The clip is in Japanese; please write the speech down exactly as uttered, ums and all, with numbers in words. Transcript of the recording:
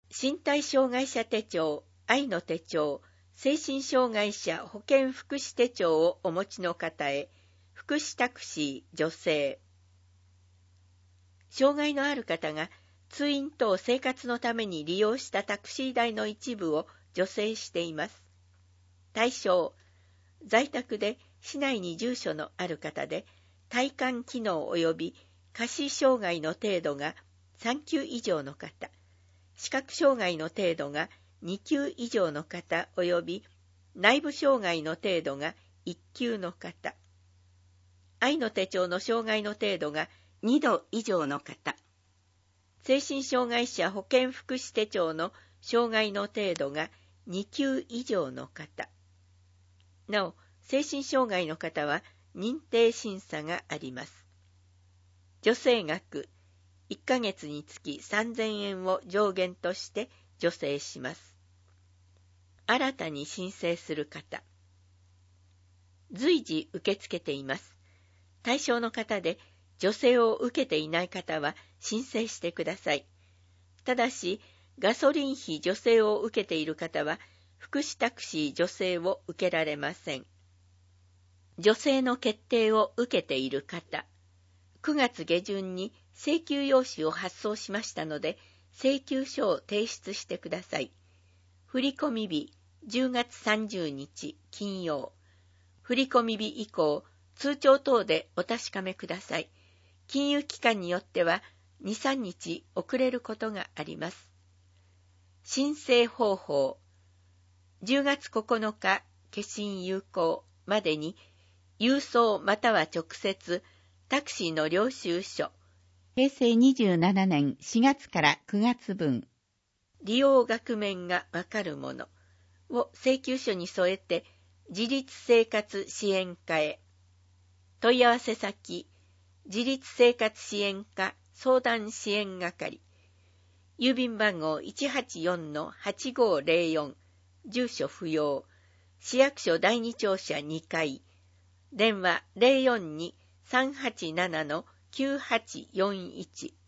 身体障害者手帳、愛の手帳、精神障害者保健福祉手帳をお持ちの方へ、福祉タクシー女性。障害のある方が通院等生活のために利用したタクシー代の一部を助成しています。対象、在宅で市内に住所のある方で、体幹機能及び下肢障害の程度がさん級以上の方、視覚障害の程度がに級以上の方及び内部障害の程度がいち級の方、愛の手帳の障害の程度がにど以上の方、精神障害者保健福祉手帳の障害の程度がに級以上の方。なお、精神障害の方は認定審査があります。助成額、いっかげつにつきさんぜんえんを上限として助成します。新たに申請する方。随時受け付けています。対象の方で助成を受けていない方は申請してください。ただし、ガソリン費助成を受けている方は、福祉タクシー助成を受けられません。助成の決定を受けている方。くがつ下旬に請求用紙を発送しましたので、請求書を提出してください。振込日、じゅうがつさんじゅうにち金曜。振込日以降、通帳等でお確かめください。金融機関によってはに、さんにち遅れることがあります。申請方法。じゅうがつここのか消印有効までに郵送または直接タクシーの領収書。へいせいにじゅうななねんしがつからくがつぶん。利用額面がわかるものを請求書に添えて自立生活支援課へ。問い合わせ先、自立生活支援課相談支援係。郵便番号 いちはちよんのはちごーぜろよん。住所不要。市役所第二庁舎にかい。電話 ゼロよんに さんはちななのきゅうはちよんいち。